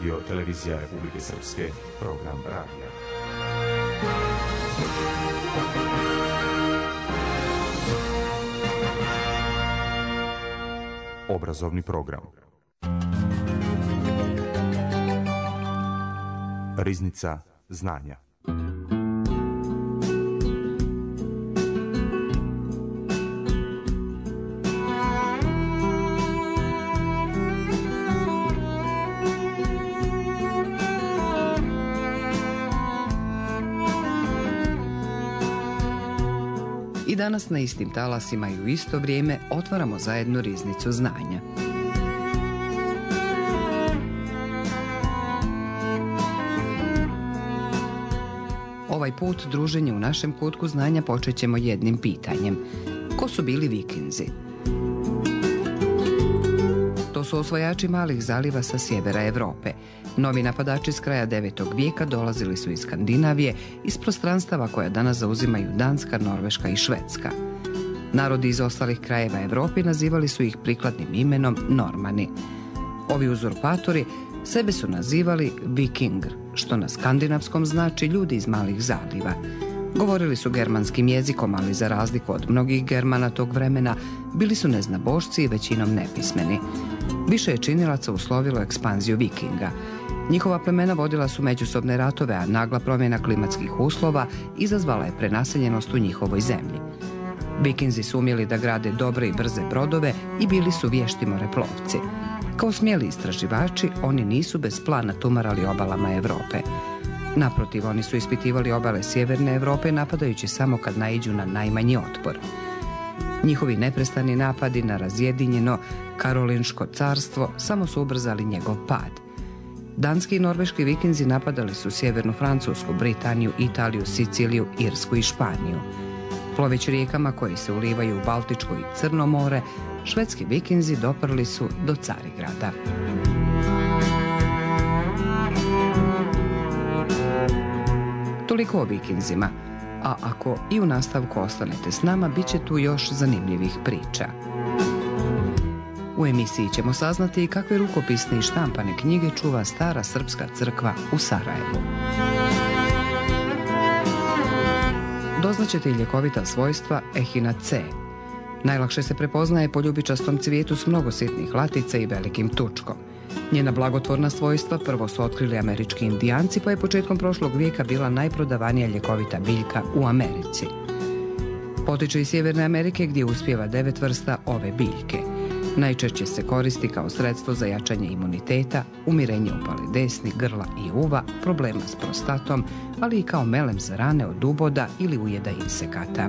Radio Televizija Republike Srpske, program radija. Obrazovni program. Riznica znanja. I danas na istim talasima i u isto vrijeme otvaramo zajedno riznicu znanja. Ovaj put druženje u našem kutku znanja počet ćemo jednim pitanjem. Ko su bili Vikinzi? To su osvajači malih zaliva sa sjevera Europe. Novi napadači s kraja 9. vijeka dolazili su iz Skandinavije, iz prostranstava koja danas zauzimaju Danska, Norveška i Švedska. Narodi iz ostalih krajeva Europe nazivali su ih prikladnim imenom Normani. Ovi uzurpatori sebe su nazivali Vikingr, što na skandinavskom znači ljudi iz malih zaliva. Govorili su germanskim jezikom, ali za razliku od mnogih Germana tog vremena, bili su neznabošci i većinom nepismeni. Više je činilaca uslovilo ekspanziju Vikinga. Njihova plemena vodila su međusobne ratove, a nagla promjena klimatskih uslova izazvala je prenaseljenost u njihovoj zemlji. Vikinzi su umjeli da grade dobre i brze brodove i bili su vješti moreplovci. Kao smjeli istraživači, oni nisu bez plana tumarali obalama Europe. Naprotiv, oni su ispitivali obale sjeverne Europe napadajući samo kad naiđu na najmanji otpor. Njihovi neprestani napadi na razjedinjeno Karolinško carstvo samo su ubrzali njegov pad. Danski i norveški Vikinzi napadali su sjevernu Francusku, Britaniju, Italiju, Siciliju, Irsku i Španiju. Ploveći rijekama koji se ulivaju u Baltičko i Crno more, švedski Vikinzi doprli su do Carigrada. Toliko o Vikinzima, a ako i u nastavku ostanete s nama, bit će tu još zanimljivih priča. U emisiji ćemo saznati kakve rukopisne i štampane knjige čuva stara srpska crkva u Sarajevu. Doznaćete i ljekovita svojstva ehina C. Najlakše se prepoznaje po ljubičastom cvijetu s mnogo sitnih latica i velikim tučkom. Njena blagotvorna svojstva prvo su otkrili američki indijanci, pa je početkom prošlog vijeka bila najprodavanija ljekovita biljka u Americi. Potiče iz Sjeverne Amerike gdje uspijeva 9 vrsta ove biljke. Najčešće se koristi kao sredstvo za jačanje imuniteta, umirenje upale desni, grla i uva, problema s prostatom, ali i kao melem za rane od uboda ili ujeda insekata.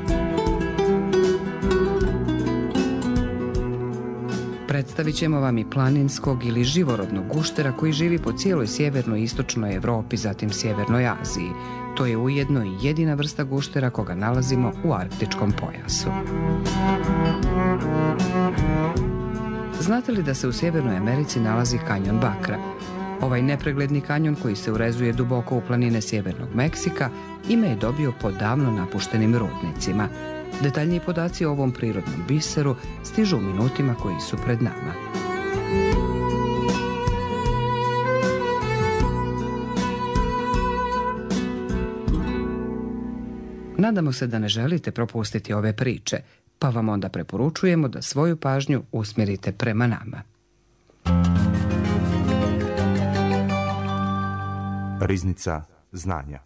Predstavit ćemo vam i planinskog ili živorodnog guštera koji živi po cijeloj sjevernoj i istočnoj Europi, zatim sjevernoj Aziji. To je ujedno i jedina vrsta guštera koga nalazimo u arktičkom pojasu. Znate li da se u Sjevernoj Americi nalazi kanjon Bakra? Ovaj nepregledni kanjon koji se urezuje duboko u planine Sjevernog Meksika ime je dobio po davno napuštenim rudnicima. Detaljniji podaci o ovom prirodnom biseru stižu u minutima koji su pred nama. Nadamo se da ne želite propustiti ove priče, pa vam onda preporučujemo da svoju pažnju usmjerite prema nama. Riznica znanja.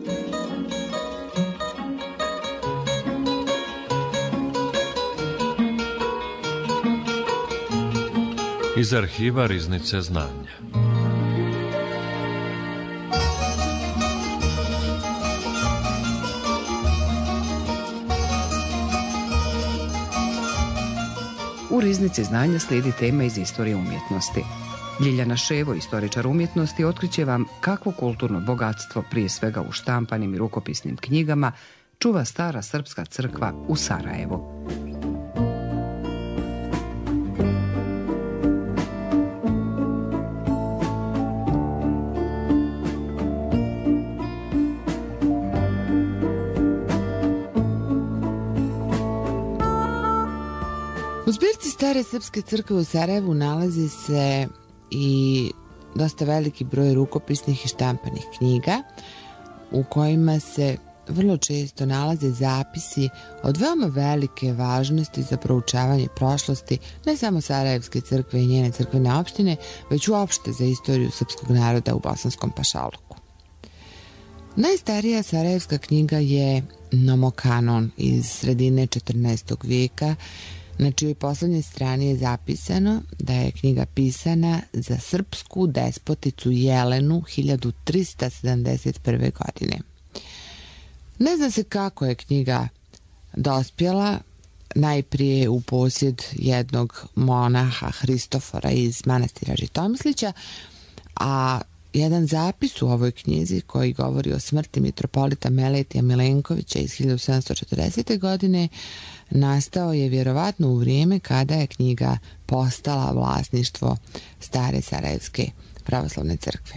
Iz arhiva Riznice znanja. U Riznici znanja slijedi tema iz istorije umjetnosti. Ljiljana Ševo, istoričar umjetnosti, otkriće vam kakvo kulturno bogatstvo, prije svega u štampanim i rukopisnim knjigama, čuva stara srpska crkva u Sarajevu. U zbirci stare srpske crkve u Sarajevu nalazi se i dosta veliki broj rukopisnih i štampanih knjiga u kojima se vrlo često nalaze zapisi od veoma velike važnosti za proučavanje prošlosti ne samo Sarajevske crkve i njene crkvene opštine, već uopšte za istoriju srpskog naroda u Bosanskom pašaluku. Najstarija sarajevska knjiga je Nomokanon iz sredine 14. vijeka, na čijoj poslednjoj strani je zapisano da je knjiga pisana za srpsku despoticu Jelenu 1371. godine. Ne zna se kako je knjiga dospjela, najprije u posjed jednog monaha Hristofora iz manastira Žitomislića, a jedan zapis u ovoj knjizi koji govori o smrti mitropolita Meletija Milenkovića iz 1740. godine nastao je vjerovatno u vrijeme kada je knjiga postala vlasništvo stare Sarajevske pravoslavne crkve.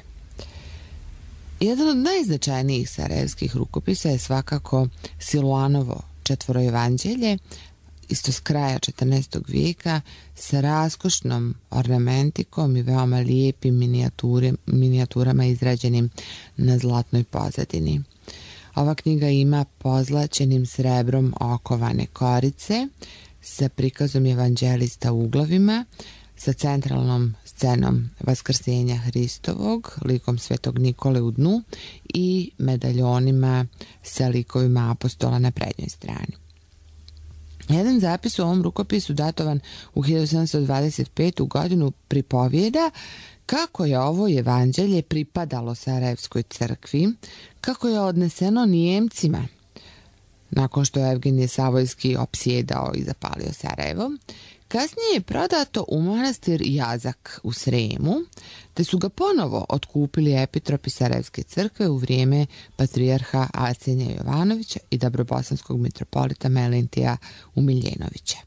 Jedan od najznačajnijih sarajevskih rukopisa je svakako Siluanovo Četvoroevanđelje, isto s kraja 14. vijeka, sa raskošnom ornamentikom i veoma lijepim minijaturama izrađenim na zlatnoj pozadini. Ova knjiga ima pozlaćenim srebrom okovane korice sa prikazom evanđelista u uglavima, sa centralnom scenom Vaskrsenja Hristovog, likom Svetog Nikole u dnu i medaljonima sa likovima apostola na prednjoj strani. Jedan zapis u ovom rukopisu datovan u 1725. godinu pripovijeda kako je ovo evanđelje pripadalo Sarajevskoj crkvi, kako je odneseno Nijemcima nakon što je Evgenije Savojski opsjedao i zapalio Sarajevo. Kasnije je prodato u manastir Jazak u Sremu, te su ga ponovo otkupili epitropi Sarajevske crkve u vrijeme patrijarha Arsenija Jovanovića i dabrobosanskog mitropolita Melentija Umiljenovića.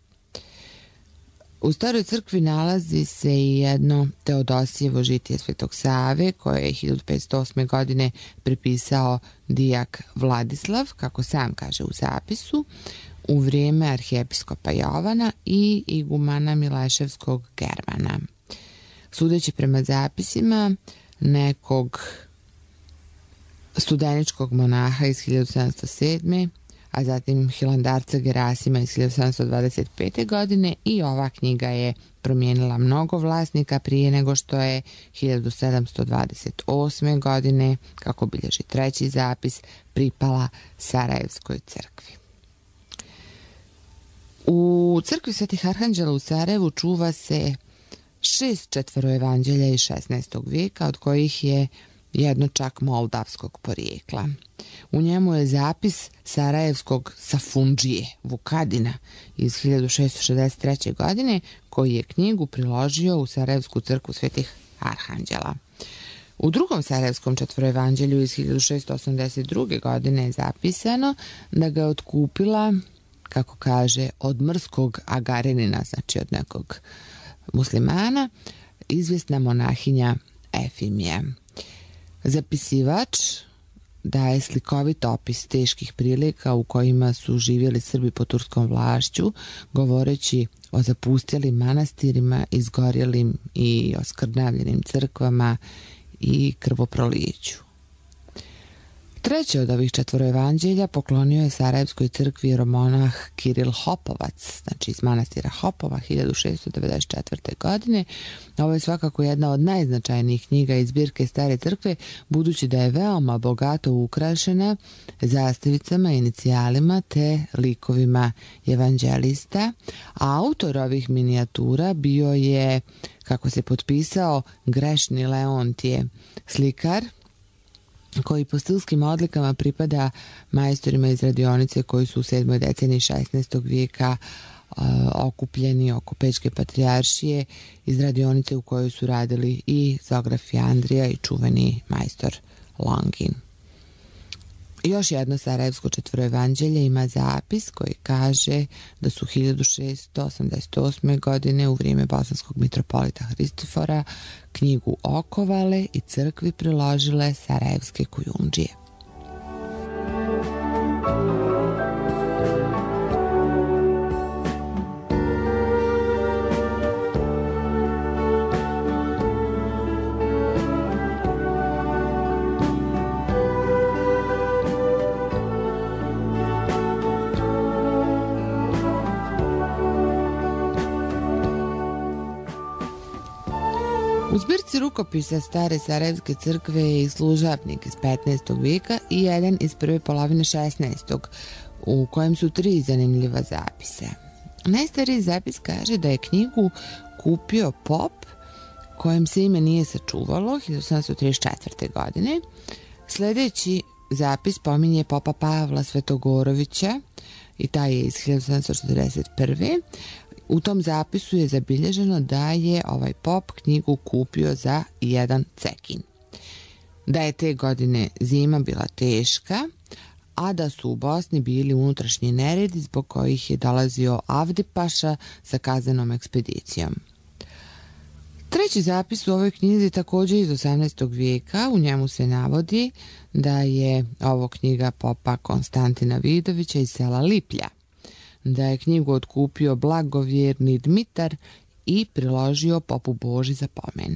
U staroj crkvi nalazi se i jedno Teodosijevo žitije Svetog Save, koje je 1508. godine prepisao dijak Vladislav, kako sam kaže u zapisu, u vrijeme arhijepiskopa Jovana i igumana Mileševskog Germana. Sudeći prema zapisima nekog studeničkog monaha iz 1707. a zatim hilandarca Gerasima iz 1725. godine, i ova knjiga je promijenila mnogo vlasnika prije nego što je 1728. godine, kako bilježi treći zapis, pripala Sarajevskoj crkvi. U crkvi Svetih Arhanđela u Sarajevu čuva se 6 četvoroevanđelja iz 16. vijeka, od kojih je jedno čak moldavskog porijekla. U njemu je zapis sarajevskog Safundžije Vukadina iz 1663. godine, koji je knjigu priložio u Sarajevsku crkvu Svetih Arhanđela. U drugom sarajevskom četvoroevanđelju iz 1682. godine je zapisano da ga je otkupila, kako kaže, od mrskog agarenina, znači od nekog muslimana, izvjesna monahinja Efimija. Zapisivač daje slikovit opis teških prilika u kojima su živjeli Srbi pod turskom vlašću, govoreći o zapustjelim manastirima, izgorjelim i oskrnavljenim crkvama i krvoproliću. Treće od ovih četvoroevanđelja poklonio je Sarajevskoj crkvi jeromonah Kiril Hopovac, znači iz manastira Hopova 1694. godine. Ovo je svakako jedna od najznačajnijih knjiga iz zbirke Stare crkve, budući da je veoma bogato ukrašena zastavicama, inicijalima te likovima evanđelista, a autor ovih minijatura bio je, kako se potpisao, Grešni Leontije, slikar koji po stilskim odlikama pripada majstorima iz radionice koji su u 7. deceniji 16. vijeka okupljeni oko Pećke patrijaršije, iz radionice u kojoj su radili i Zograf Andrija i čuveni majstor Longin. Još jedno sarajevsko četvoroevanđelje ima zapis koji kaže da su 1688. godine u vrijeme bosanskog mitropolita Hristofora knjigu okovale i crkvi priložile sarajevske kujundžije. U zbirci rukopisa Stare Sarajevske crkve je i služabnik iz 15. vijeka i jedan iz prve polovine 16. u kojem su 3 zanimljiva zapisa. Najstariji zapis kaže da je knjigu kupio pop kojem se ime nije sačuvalo 1734. godine. Sljedeći zapis pominje popa Pavla Svetogorovića i taj je iz 1741. U tom zapisu je zabilježeno da je ovaj pop knjigu kupio za 1 cekin. Da je te godine zima bila teška, a da su u Bosni bili unutrašnji neredi zbog kojih je dolazio Avdipaša sa kaznenom ekspedicijom. Treći zapis u ovoj knjizi također iz 18. vijeka, u njemu se navodi da je ovo knjiga popa Konstantina Vidovića iz sela Liplja, da je knjigu otkupio blagovjerni Dmitar i priložio popu Boži za pomen.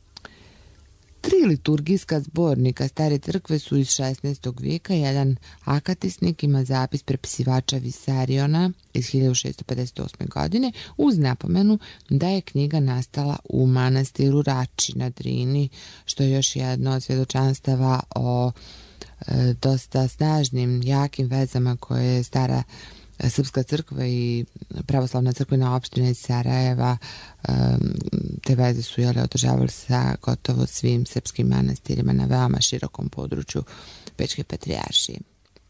3 liturgijska zbornika Stare crkve su iz 16. vijeka, jedan akatisnik ima zapis prepisivača Visariona iz 1658. godine uz napomenu da je knjiga nastala u manastiru Rači na Drini, što je još jedno od svjedočanstava o dosta snažnim, jakim vezama koje je Stara Srpska crkva i pravoslavna crkvena opština iz Sarajeva, te veze su održavali sa gotovo svim srpskim manastirima na veoma širokom području Pečke patrijaršije.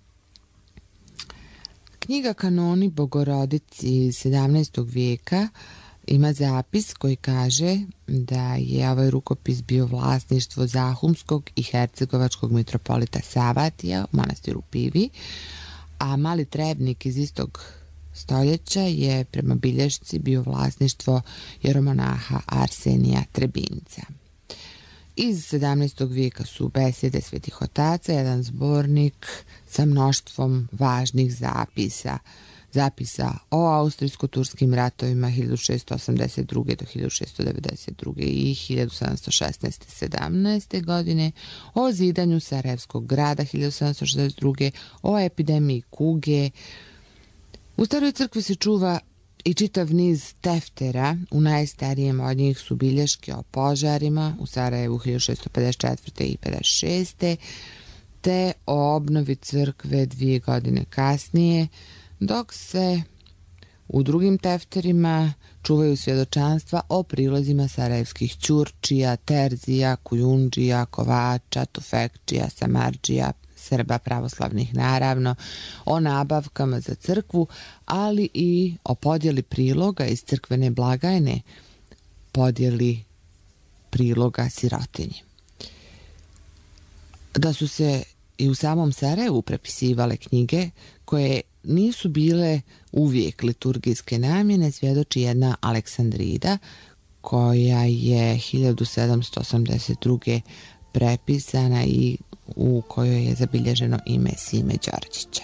Knjiga Kanoni Bogorodici iz 17. vijeka ima zapis koji kaže da je ovaj rukopis bio vlasništvo Zahumskog i Hercegovačkog mitropolita Savatija u manastiru Pivi, a Mali Trebnik iz istog stoljeća je prema bilješci bio vlasništvo jeromonaha Arsenija Trebinca. Iz 17. vijeka su besjede svetih otaca, jedan zbornik sa mnoštvom važnih zapisa o austrijsko-turskim ratovima 1682. do 1692. i 1716-17. godine, o zidanju Sarajevskog grada 1762. o epidemiji kuge. U Staroj crkvi se čuva i čitav niz teftera, u najstarijem od njih su bilješke o požarima u Sarajevu 1654. i 56. te o obnovi crkve 2 godine kasnije, dok se u drugim tefterima čuvaju svjedočanstva o prilozima sarajevskih ćurčija, terzija, kujundžija, kovača, tufekčija, samarđija, Srba pravoslavnih naravno, o nabavkama za crkvu, ali i o podjeli priloga iz crkvene blagajne, podjeli priloga sirotinji. Da su se i u samom Sarajevu prepisivale knjige koje nisu bile uvijek liturgijske namjene, svjedoči jedna Aleksandrida koja je 1782. prepisana i u kojoj je zabilježeno ime Sime Đorđića.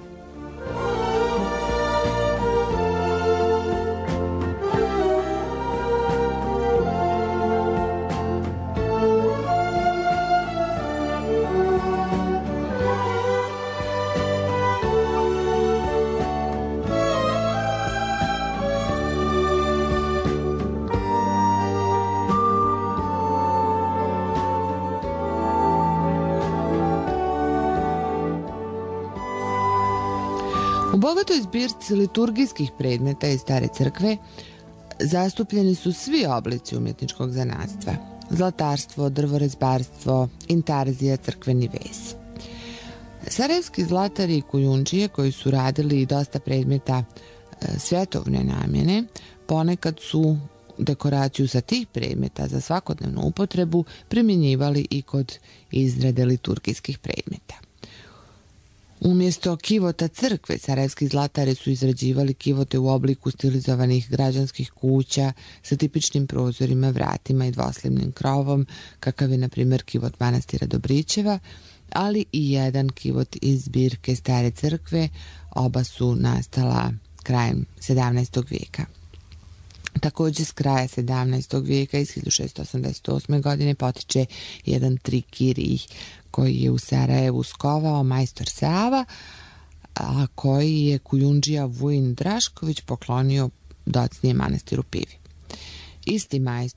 U bogatoj zbirci liturgijskih predmeta iz Stare crkve zastupljeni su svi oblici umjetničkog zanatstva: zlatarstvo, drvorezbarstvo, intarzija, crkveni vez. Sarajevski zlatari i kujundžije koji su radili i dosta predmeta svjetovne namjene, ponekad su dekoraciju sa tih predmeta za svakodnevnu upotrebu primjenjivali i kod izrade liturgijskih predmeta. Umjesto kivota crkve, sarajevski zlatari su izrađivali kivote u obliku stilizovanih građanskih kuća sa tipičnim prozorima, vratima i dvoslivnim krovom, kakav je na primjer kivot manastira Dobrićeva, ali i jedan kivot iz zbirke Stare crkve, oba su nastala krajem 17. vijeka. Također s kraja 17. vijeka iz 1688. godine potiče jedan trikirij koji je u Sarajevu skovao majstor Sava, a koji je kujundžija Vujin Drašković poklonio docnije manastiru Pivi. Isti majstor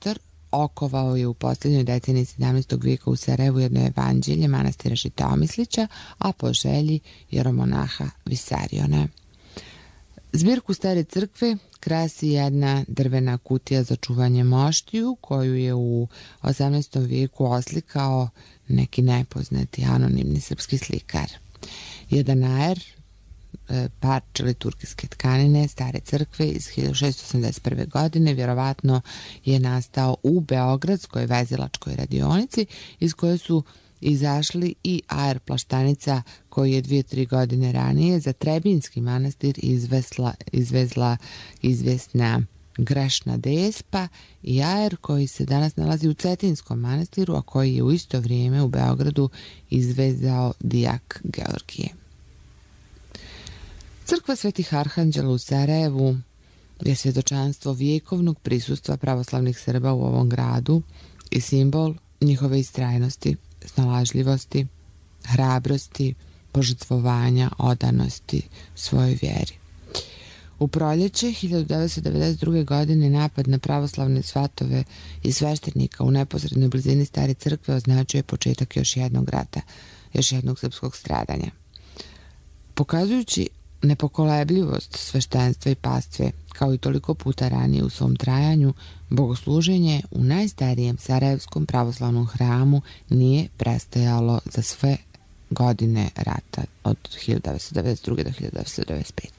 okovao je u posljednjoj deceniji 17. vijeka u Sarajevu jedno evanđelje manastira Žitomislića, a po želji jeromonaha Visariona. Zbirku stare crkve krasi jedna drvena kutija za čuvanje moštiju koju je u 18. vijeku oslikao neki nepoznati anonimni srpski slikar. Jedan aer, parče liturgijske tkanine stare crkve iz 1681. godine vjerovatno je nastao u Beogradskoj vezilačkoj radionici iz koje su izašli i aer plaštanica koji je 2-3 godine ranije za Trebinjski manastir izvezla izvjesna Grešna Despa i aer koji se danas nalazi u Cetinskom manastiru, a koji je u isto vrijeme u Beogradu izvezao dijak Georgije. Crkva Svetih Arhanđela u Sarajevu je svjedočanstvo vjekovnog prisustva pravoslavnih Srba u ovom gradu i simbol njihove istrajnosti, snalažljivosti, hrabrosti, požrtvovanja, odanosti svojoj vjeri. U proljeće 1992. godine napad na pravoslavne svatove i sveštenika u neposrednoj blizini stare crkve označuje početak još jednog rata, još jednog srpskog stradanja. Pokazujući nepokolebljivost sveštenstva i pastve, kao i toliko puta ranije u svom trajanju, bogosluženje u najstarijem Sarajevskom pravoslavnom hramu nije prestajalo za sve godine rata od 1992. do 1995.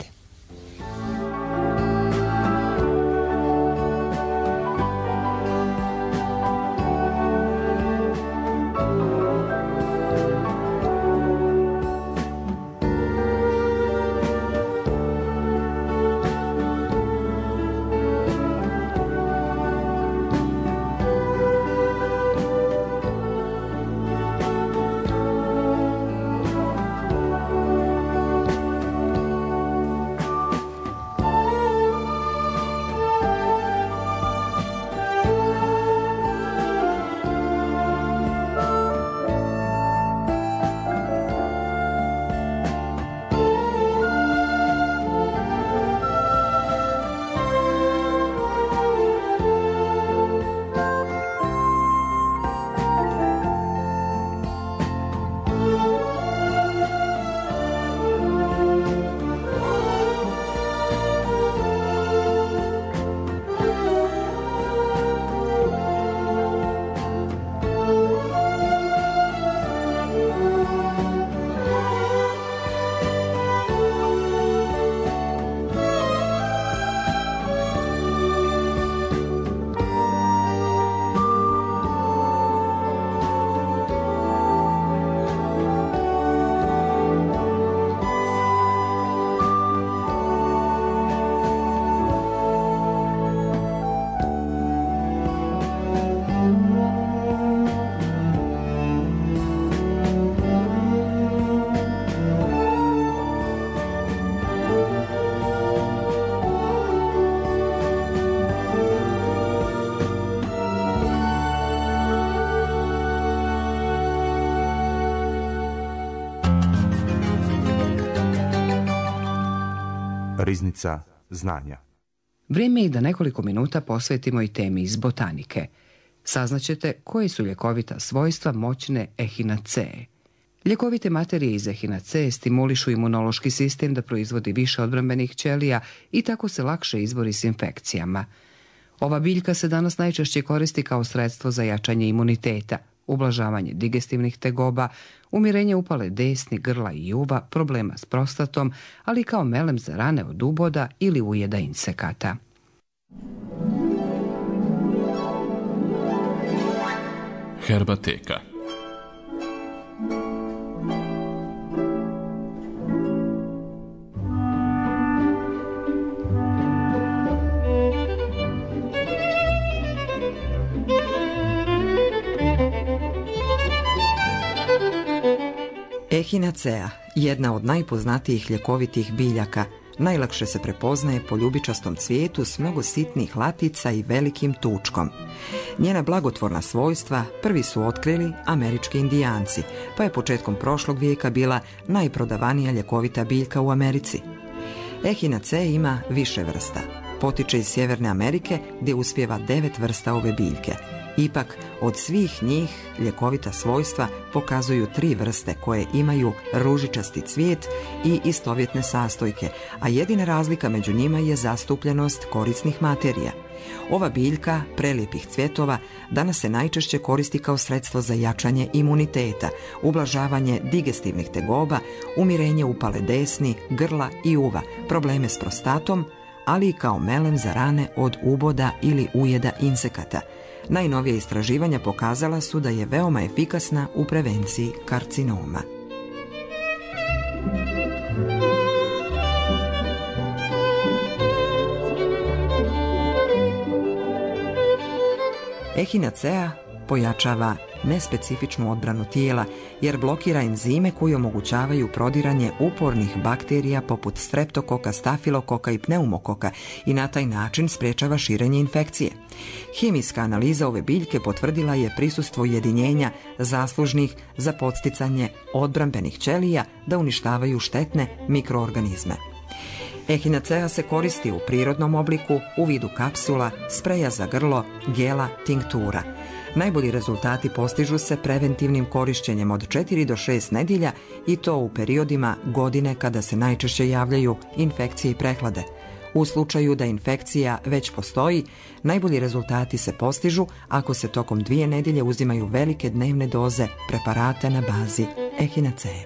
Riznica znanja. Vrijeme je da nekoliko minuta posvetimo i temi iz botanike. Saznaćete koji su ljekovita svojstva moćne echinacee. Ljekovite materije iz echinacee stimulišu imunološki sistem da proizvodi više odbrambenih ćelija i tako se lakše izbori s infekcijama. Ova biljka se danas najčešće koristi kao sredstvo za jačanje imuniteta, ublažavanje digestivnih tegoba, umirenje upale desni, grla i uva, problema s prostatom, ali kao melem za rane od uboda ili ujeda insekata. Herbateka. Echinacea, jedna od najpoznatijih ljekovitih biljaka, najlakše se prepoznaje po ljubičastom cvijetu s mnogo sitnih latica i velikim tučkom. Njena blagotvorna svojstva prvi su otkrili američki indijanci, pa je početkom prošlog vijeka bila najprodavanija ljekovita biljka u Americi. Echinacea ima više vrsta. Potiče iz Sjeverne Amerike gdje uspijeva 9 vrsta ove biljke. Ipak, od svih njih ljekovita svojstva pokazuju 3 vrste koje imaju ružičasti cvijet i istovjetne sastojke, a jedina razlika među njima je zastupljenost korisnih materija. Ova biljka prelijepih cvjetova danas se najčešće koristi kao sredstvo za jačanje imuniteta, ublažavanje digestivnih tegoba, umirenje upale desni, grla i uva, probleme s prostatom, ali i kao melem za rane od uboda ili ujeda insekata. Najnovija istraživanja pokazala su da je veoma efikasna u prevenciji karcinoma. Echinacea pojačava nespecifičnu odbranu tijela jer blokira enzime koji omogućavaju prodiranje upornih bakterija poput streptokoka, stafilokoka i pneumokoka i na taj način sprječava širenje infekcije. Hemijska analiza ove biljke potvrdila je prisustvo jedinjenja zaslužnih za podsticanje odbrambenih ćelija da uništavaju štetne mikroorganizme. Echinacea se koristi u prirodnom obliku u vidu kapsula, spreja za grlo, gela, tinktura. Najbolji rezultati postižu se preventivnim korišćenjem od 4 do 6 nedjelja i to u periodima godine kada se najčešće javljaju infekcije i prehlade. U slučaju da infekcija već postoji, najbolji rezultati se postižu ako se tokom 2 nedjelje uzimaju velike dnevne doze preparata na bazi Echinacee.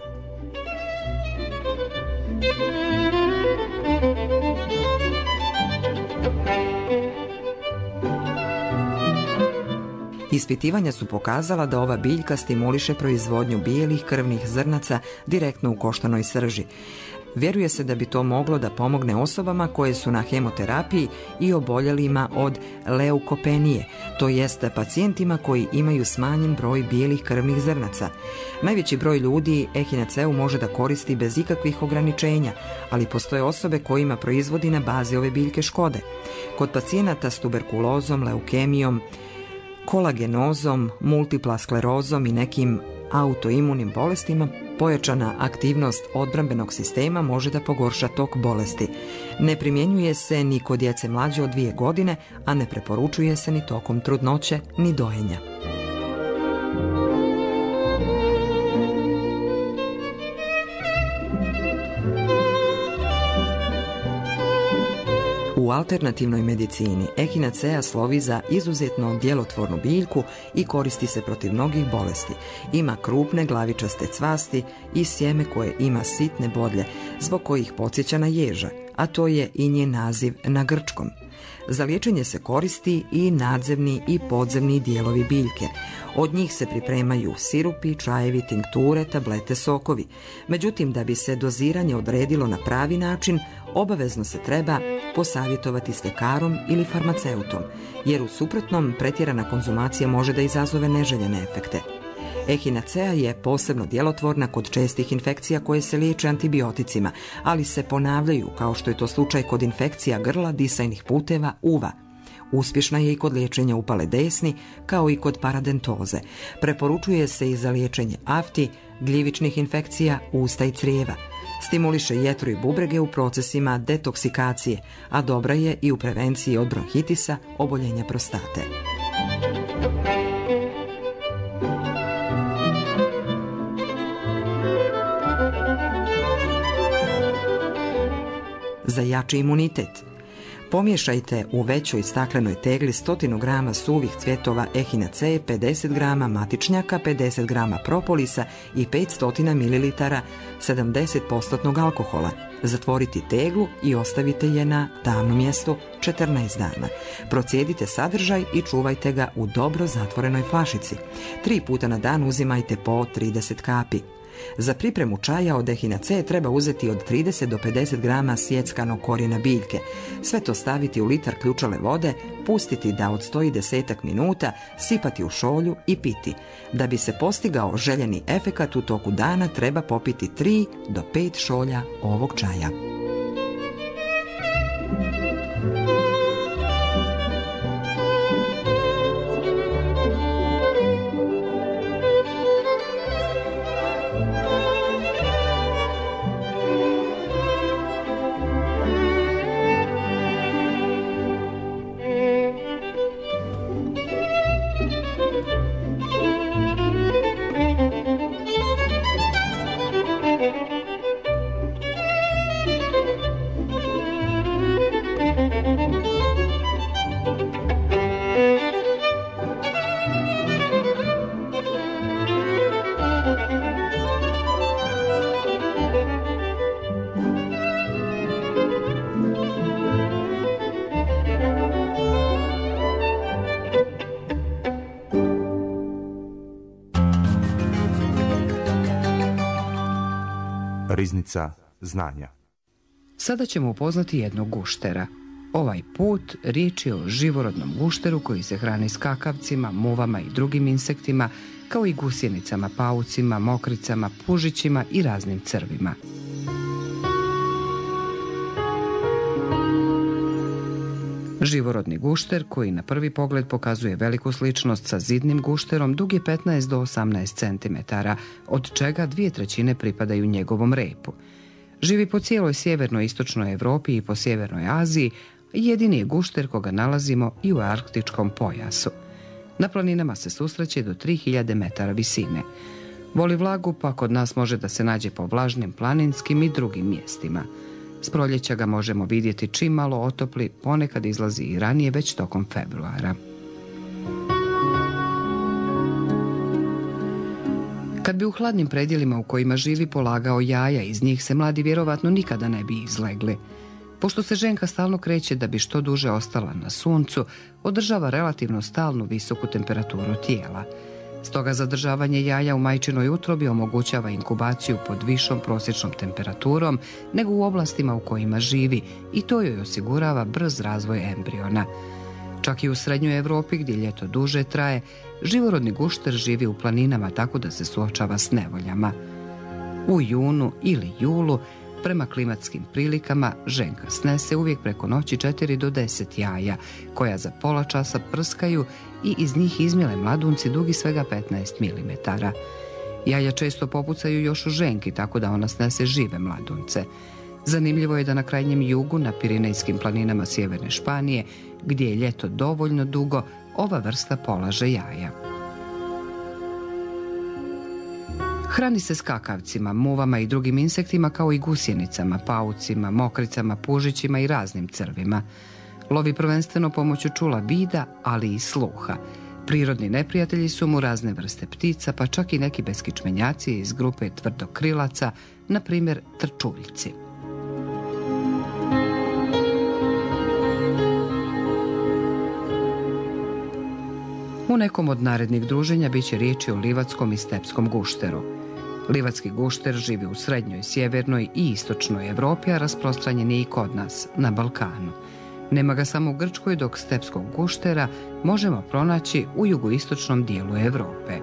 Ispitivanja su pokazala da ova biljka stimuliše proizvodnju bijelih krvnih zrnaca direktno u koštanoj srži. Vjeruje se da bi to moglo da pomogne osobama koje su na hemoterapiji i oboljelima od leukopenije, to jest pacijentima koji imaju smanjen broj bijelih krvnih zrnaca. Najveći broj ljudi Echinaceu može da koristi bez ikakvih ograničenja, ali postoje osobe kojima proizvodi na bazi ove biljke škode. Kod pacijenata s tuberkulozom, leukemijom, kolagenozom, multipla sklerozom i nekim autoimunim bolestima, pojačana aktivnost odbrambenog sistema može da pogorša tok bolesti. Ne primjenjuje se ni kod djece mlađe od 2 godine, a ne preporučuje se ni tokom trudnoće ni dojenja. U alternativnoj medicini Echinacea slovi za izuzetno djelotvornu biljku i koristi se protiv mnogih bolesti. Ima krupne glavičaste cvasti i sjeme koje ima sitne bodlje, zbog kojih podsjeća na ježa, a to je i njen naziv na grčkom. Za liječenje se koristi i nadzemni i podzemni dijelovi biljke. Od njih se pripremaju sirupi, čajevi, tinkture, tablete, sokovi. Međutim, da bi se doziranje odredilo na pravi način, obavezno se treba posavjetovati s ljekarom ili farmaceutom, jer u suprotnom pretjerana konzumacija može da izazove neželjene efekte. Echinacea je posebno djelotvorna kod čestih infekcija koje se liječe antibioticima, ali se ponavljaju, kao što je to slučaj kod infekcija grla, disajnih puteva, uva. Uspješna je i kod liječenja upale desni, kao i kod paradentoze. Preporučuje se i za liječenje afti, gljivičnih infekcija, usta i crijeva. Stimuliše jetru i bubrege u procesima detoksikacije, a dobra je i u prevenciji od bronhitisa, oboljenja prostate. Za jači imunitet. Pomiješajte u većoj staklenoj tegli 100 grama suvih cvjetova Echinacee, 50 grama matičnjaka, 50 grama propolisa i 500 ml 70% alkohola. Zatvorite teglu i ostavite je na tamnom mjestu 14 dana. Procijedite sadržaj i čuvajte ga u dobro zatvorenoj flašici. 3 puta na dan uzimajte po 30 kapi. Za pripremu čaja od Echinacee treba uzeti od 30 do 50 grama sjeckanog korijena biljke. Sve to staviti u litar ključale vode, pustiti da odstoji 10 minuta, sipati u šolju i piti. Da bi se postigao željeni efekat u toku dana treba popiti 3 do 5 šolja ovog čaja. Riznica znanja. Sada ćemo upoznati jednog guštera. Ovaj put riječ je o živorodnom gušteru koji se hrani skakavcima, muvama i drugim insektima, kao i gusjenicama, paucima, mokricama, pužićima i raznim crvima. Živorodni gušter, koji na prvi pogled pokazuje veliku sličnost sa zidnim gušterom, dug je 15 do 18 cm, od čega 2/3 pripadaju njegovom repu. Živi po cijeloj sjevernoj istočnoj Europi i po sjevernoj Aziji, jedini je gušter koga nalazimo i u arktičkom pojasu. Na planinama se susreće do 3000 metara visine. Voli vlagu, pa kod nas može da se nađe po vlažnim planinskim i drugim mjestima. S proljeća ga možemo vidjeti čim malo otopli, ponekad izlazi i ranije, već tokom februara. Kad bi u hladnim predjelima u kojima živi polagao jaja, iz njih se mladi vjerovatno nikada ne bi izlegli. Pošto se ženka stalno kreće da bi što duže ostala na suncu, održava relativno stalnu visoku temperaturu tijela. Stoga zadržavanje jaja u majčinoj utrobi omogućava inkubaciju pod višom prosječnom temperaturom nego u oblastima u kojima živi i to joj osigurava brz razvoj embriona. Čak i u srednjoj Europi, gdje ljeto duže traje, živorodni gušter živi u planinama tako da se suočava s nevoljama. U junu ili julu, prema klimatskim prilikama, ženka snese uvijek preko noći 4 do 10 jaja, koja za pola časa prskaju i iz njih izmjele mladunci dugi svega 15 mm. Jaja često popucaju još u ženki, tako da ona snese žive mladunce. Zanimljivo je da na krajnjem jugu, na Pirinejskim planinama sjeverne Španije, gdje je ljeto dovoljno dugo, ova vrsta polaže jaja. Hrani se skakavcima, muvama i drugim insektima, kao i gusjenicama, paucima, mokricama, pužićima i raznim crvima. Lovi prvenstveno pomoću čula vida, ali i sluha. Prirodni neprijatelji su mu razne vrste ptica, pa čak i neki beskičmenjaci iz grupe tvrdokrilaca, na primjer trčuljci. U nekom od narednih druženja bit će riječi o livatskom i stepskom gušteru. Livatski gušter živi u srednjoj, sjevernoj i istočnoj Europi, a rasprostranjen je i kod nas, na Balkanu. Nema ga samo u Grčkoj, dok stepskog guštera možemo pronaći u jugoistočnom dijelu Europe.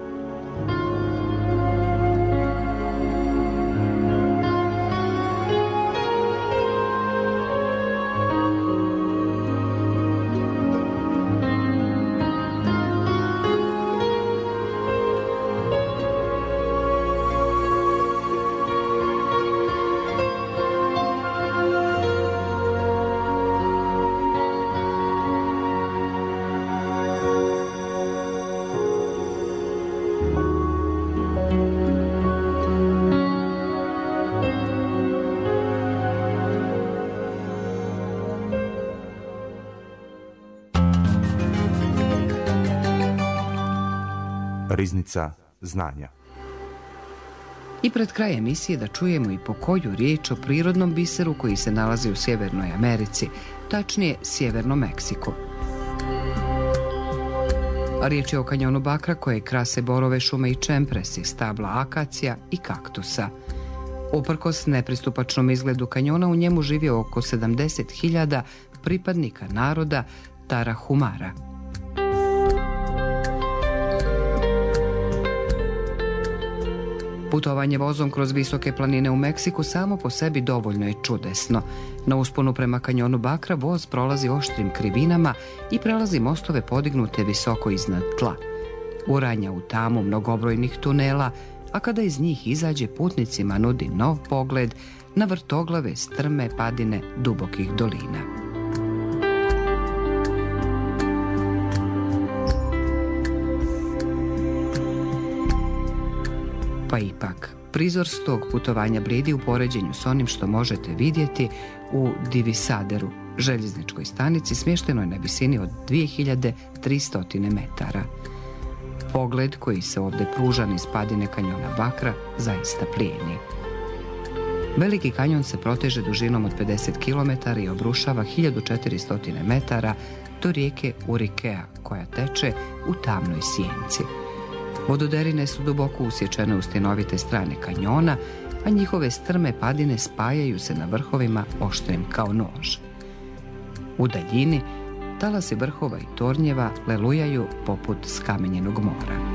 Riznica znanja. I pred kraj emisije da čujemo i po koju riječ o prirodnom biseru koji se nalazi u Sjevernoj Americi, tačnije Sjevernom Meksiku. Riječ je o kanjonu bakra koje krase borove šume i čempresi, stabla akacija i kaktusa. Uprkos nepristupačnom izgledu kanjona, u njemu živi oko 70.000 pripadnika naroda Tarahumara. Putovanje vozom kroz visoke planine u Meksiku samo po sebi dovoljno je čudesno. Na usponu prema kanjonu bakra voz prolazi oštrim krivinama i prelazi mostove podignute visoko iznad tla. Uranja u tamu mnogobrojnih tunela, a kada iz njih izađe, putnicima nudi nov pogled na vrtoglave, strme padine dubokih dolina. Pa ipak, prizor s tog putovanja blijedi u poređenju s onim što možete vidjeti u Divisaderu, željezničkoj stanici smještenoj na visini od 2300 metara. Pogled koji se ovdje pruža niz padine kanjona bakra zaista plijeni. Veliki kanjon se proteže dužinom od 50 km i obrušava 1400 metara do rijeke Urikea, koja teče u tamnoj sjenci. Vododerine su duboko usječene u stjenovite strane kanjona a njihove strme padine spajaju se na vrhovima oštrim kao nož. U daljini talasi vrhova i tornjeva lelujaju poput skamenjenog mora.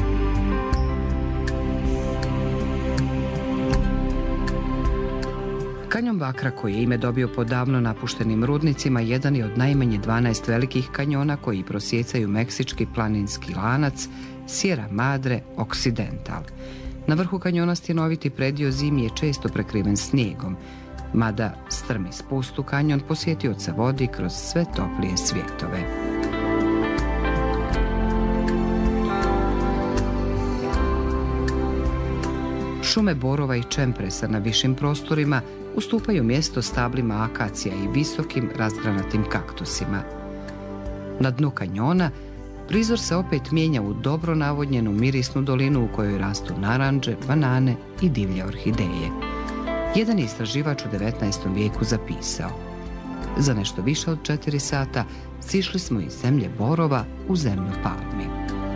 Kanjon Bakra, koji je ime dobio po davno napuštenim rudnicima, jedan je od najmanje 12 velikih kanjona koji prosjecaju meksički planinski lanac Sierra Madre Occidental. Na vrhu kanjona stjenoviti predio zimi je često prekriven snijegom, mada strmi spust u kanjon posjetioca vodi kroz sve toplije svjetove. Šume borova i čempresa na višim prostorima ustupaju mjesto stablima akacija i visokim razgranatim kaktusima. Na dnu kanjona prizor se opet mijenja u dobro navodnjenu mirisnu dolinu u kojoj rastu naranđe, banane i divlje orhideje. Jedan je istraživač u 19. vijeku zapisao: za nešto više od 4 sata sišli smo iz zemlje borova u zemlju palmi.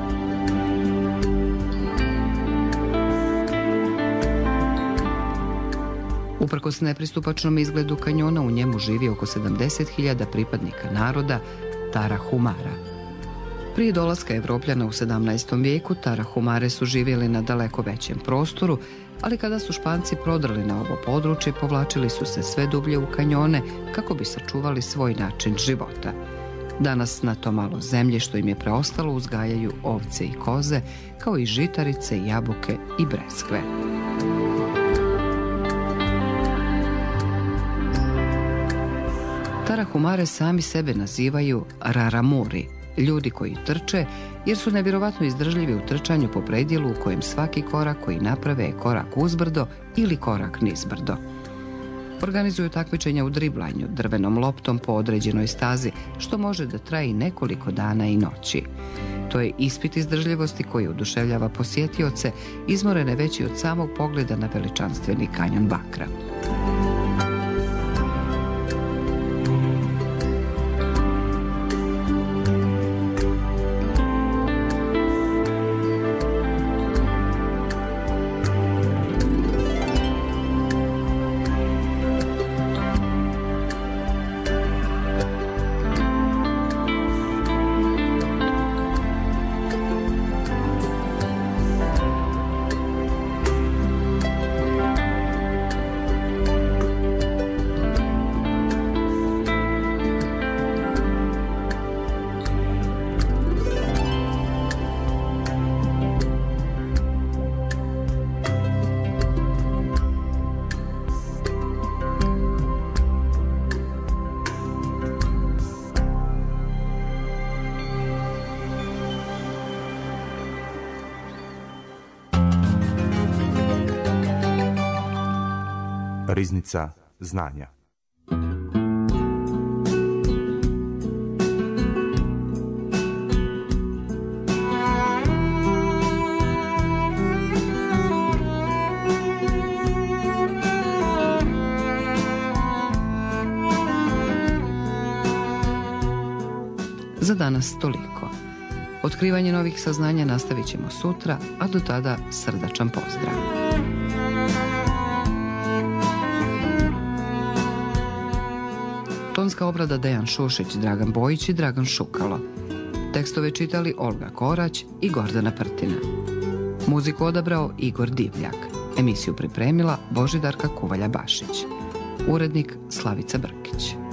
Uprkos nepristupačnom izgledu kanjona, u njemu živi oko 70.000 pripadnika naroda Tarahumara. Prije dolaska Evropljana u 17. vijeku Tarahumare su živjeli na daleko većem prostoru, ali kada su Španci prodrali na ovo područje, povlačili su se sve dublje u kanjone kako bi sačuvali svoj način života. Danas na to malo zemlje što im je preostalo uzgajaju ovce i koze, kao i žitarice, jabuke i breskve. Tarahumare sami sebe nazivaju raramuri, ljudi koji trče, jer su nevjerovatno izdržljivi u trčanju po predjelu u kojem svaki korak koji naprave je korak uzbrdo ili korak nizbrdo. Organizuju takmičenja u driblanju drvenom loptom po određenoj stazi, što može da traje nekoliko dana i noći. To je ispit izdržljivosti koji oduševljava posjetioce, izmorene već i od samog pogleda na veličanstveni kanjon Bakra. Riznica znanja. Za danas toliko. Otkrivanje novih saznanja nastavit ćemo sutra, a do tada srdačan pozdrav. Tonska obrada Dejan Šušić, Dragan Bojić i Dragan Šukalo. Tekstove čitali Olga Korać i Gordana Prtina. Muziku odabrao Igor Divljak. Emisiju pripremila Božidarka Kuvalja Bašić. Urednik Slavica Brkić.